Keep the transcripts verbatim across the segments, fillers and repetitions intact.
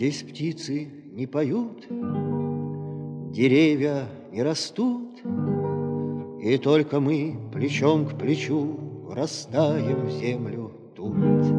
Здесь птицы не поют, деревья не растут, и только мы плечом к плечу растаем в землю тут.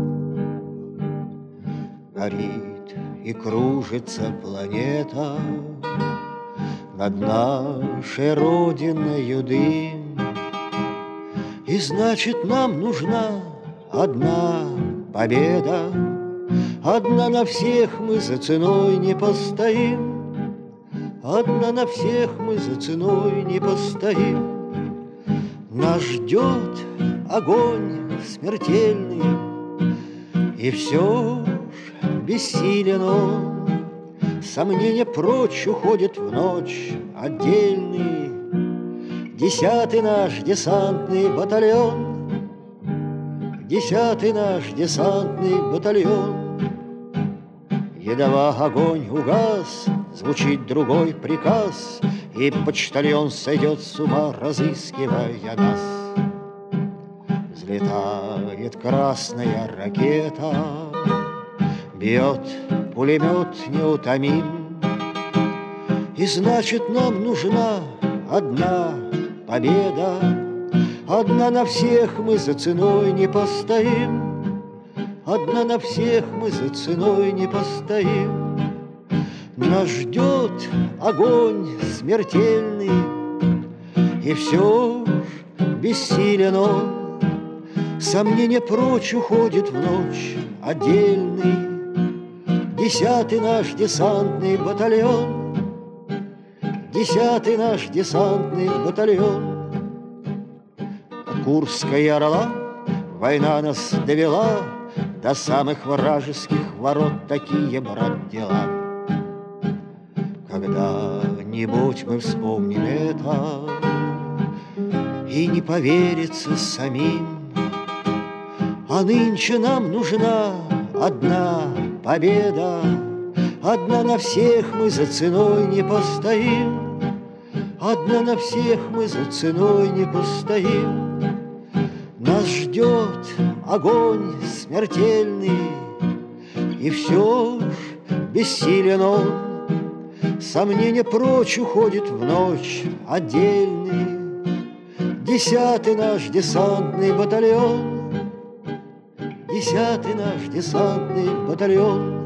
Горит и кружится планета над нашей родиною дым, и значит, нам нужна одна победа. Одна на всех мы за ценой не постоим, одна на всех мы за ценой не постоим. Нас ждет огонь смертельный, и все ж бессилен он. Сомнения прочь уходят в ночь отдельный. Десятый наш десантный батальон, десятый наш десантный батальон. Едва огонь угас, звучит другой приказ, и почтальон сойдет с ума, разыскивая нас. Взлетает красная ракета, бьет пулемет неутомим, и значит, нам нужна одна победа. Одна на всех мы за ценой не постоим, одна на всех мы за ценой не постоим. Нас ждет огонь смертельный, и все ж бессилен он. Сомнения прочь уходит в ночь отдельный. Десятый наш десантный батальон, десятый наш десантный батальон. Курская орла война нас довела до самых вражеских ворот, такие, брат, дела. Когда-нибудь мы вспомним это, и не поверится самим. А нынче нам нужна одна победа. Одна на всех мы за ценой не постоим, одна на всех мы за ценой не постоим. Нас ждет огонь смертельный, и все ж бессилен он. Сомнения прочь уходит в ночь отдельный. Десятый наш десантный батальон, десятый наш десантный батальон.